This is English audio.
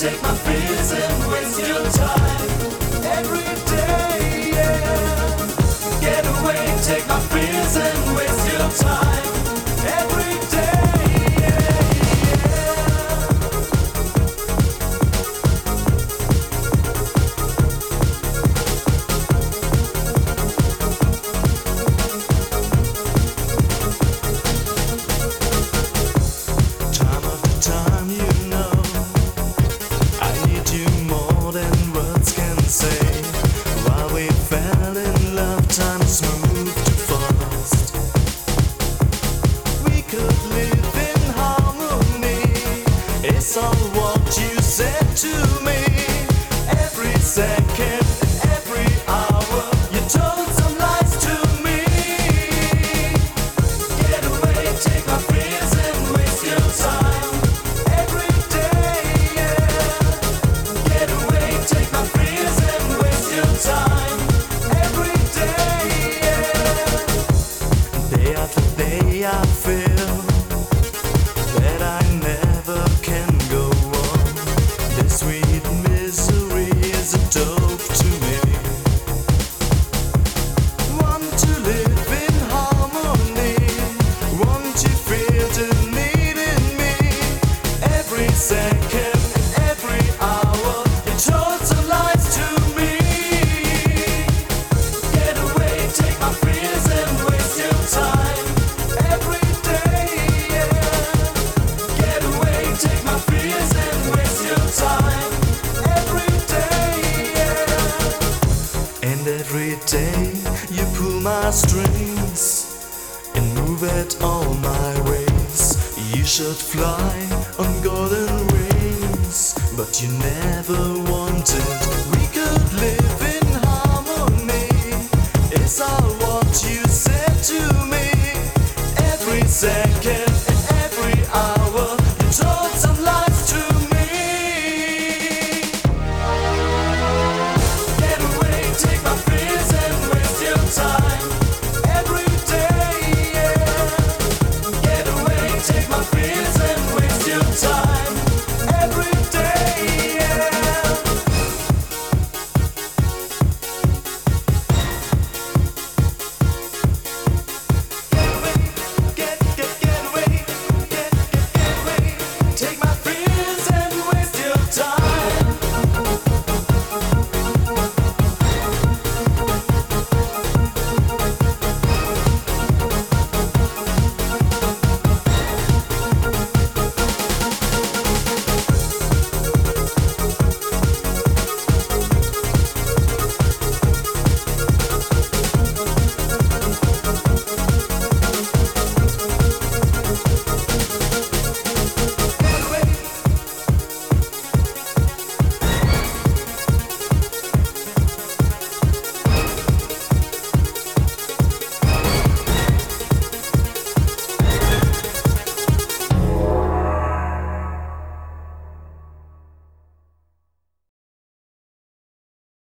take my fears and waste your time. Every day, yeah. Get away, take my fears and waste your time. Every day, yeah. Time after time, you know, I need you more than words can say. While we fell in love, times moved too fast. We could live in harmony. It's all what you said to me. Every second, every hour, you told some lies to me. Get away, take my fears and waste your time. Every day, yeah. Get away, take my fears and waste your time. Every day, yeah. Day after day, I feel that I never can go on. This sweet misery is a dope to me. Want to live in harmony. Want you feel the need in me. Every second, every hour, you told some lies to me. Get away, take my fears and waste your time. Every day, yeah. Get away, take my fears and waste your time. Every day, yeah. And every day you pull my strings and move at all my ways. You should fly on golden wings, but you never wanted. We could live